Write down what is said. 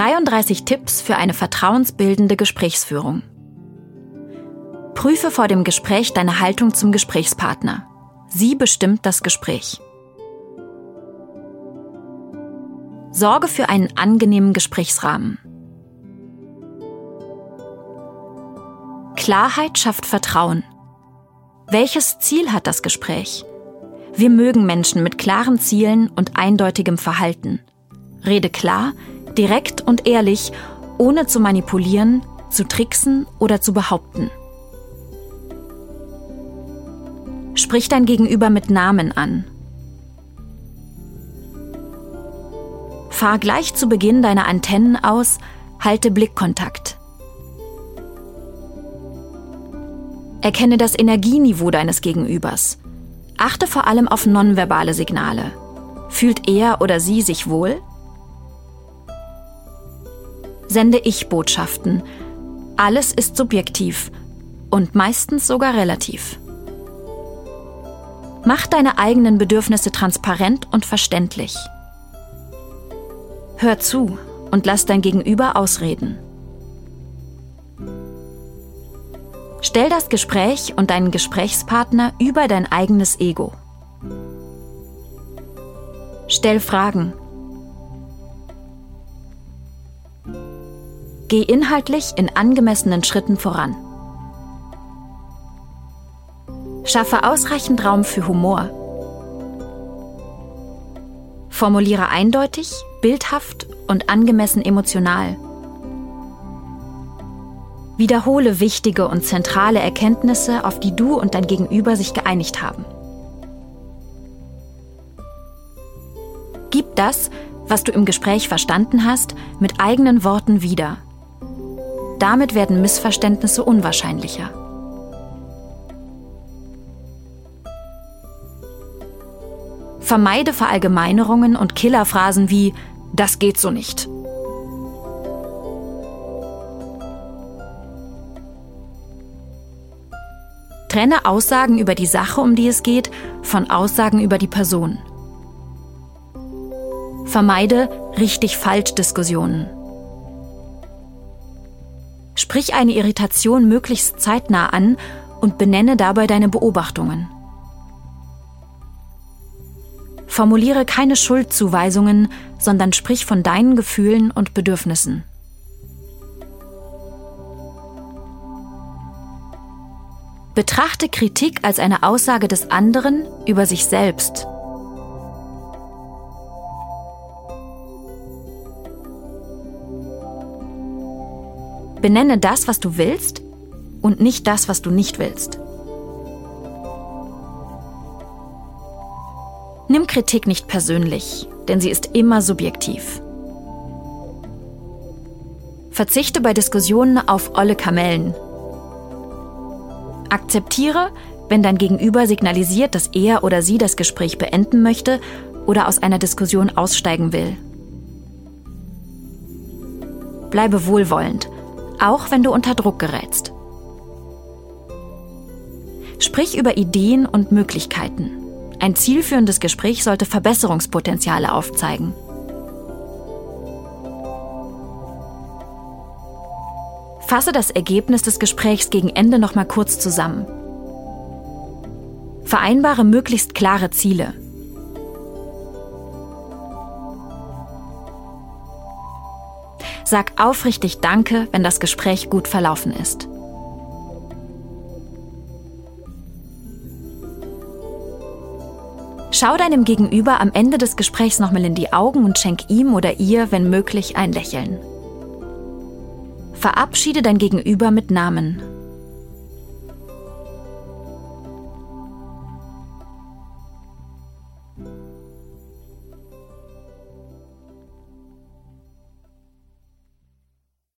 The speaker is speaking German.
33 Tipps für eine vertrauensbildende Gesprächsführung. Prüfe vor dem Gespräch deine Haltung zum Gesprächspartner. Sie bestimmt das Gespräch. Sorge für einen angenehmen Gesprächsrahmen. Klarheit schafft Vertrauen. Welches Ziel hat das Gespräch? Wir mögen Menschen mit klaren Zielen und eindeutigem Verhalten. Rede klar, direkt und ehrlich, ohne zu manipulieren, zu tricksen oder zu behaupten. Sprich dein Gegenüber mit Namen an. Fahr gleich zu Beginn deine Antennen aus, halte Blickkontakt. Erkenne das Energieniveau deines Gegenübers. Achte vor allem auf nonverbale Signale. Fühlt er oder sie sich wohl? Sende Ich-Botschaften. Alles ist subjektiv und meistens sogar relativ. Mach deine eigenen Bedürfnisse transparent und verständlich. Hör zu und lass dein Gegenüber ausreden. Stell das Gespräch und deinen Gesprächspartner über dein eigenes Ego. Stell Fragen. Geh inhaltlich in angemessenen Schritten voran. Schaffe ausreichend Raum für Humor. Formuliere eindeutig, bildhaft und angemessen emotional. Wiederhole wichtige und zentrale Erkenntnisse, auf die du und dein Gegenüber sich geeinigt haben. Gib das, was du im Gespräch verstanden hast, mit eigenen Worten wieder. Damit werden Missverständnisse unwahrscheinlicher. Vermeide Verallgemeinerungen und Killerphrasen wie „Das geht so nicht“. Trenne Aussagen über die Sache, um die es geht, von Aussagen über die Person. Vermeide Richtig-Falsch-Diskussionen. Sprich eine Irritation möglichst zeitnah an und benenne dabei deine Beobachtungen. Formuliere keine Schuldzuweisungen, sondern sprich von deinen Gefühlen und Bedürfnissen. Betrachte Kritik als eine Aussage des anderen über sich selbst. Benenne das, was du willst, und nicht das, was du nicht willst. Nimm Kritik nicht persönlich, denn sie ist immer subjektiv. Verzichte bei Diskussionen auf olle Kamellen. Akzeptiere, wenn dein Gegenüber signalisiert, dass er oder sie das Gespräch beenden möchte oder aus einer Diskussion aussteigen will. Bleibe wohlwollend, auch wenn du unter Druck gerätst. Sprich über Ideen und Möglichkeiten. Ein zielführendes Gespräch sollte Verbesserungspotenziale aufzeigen. Fasse das Ergebnis des Gesprächs gegen Ende noch mal kurz zusammen. Vereinbare möglichst klare Ziele. Sag aufrichtig Danke, wenn das Gespräch gut verlaufen ist. Schau deinem Gegenüber am Ende des Gesprächs nochmal in die Augen und schenk ihm oder ihr, wenn möglich, ein Lächeln. Verabschiede dein Gegenüber mit Namen.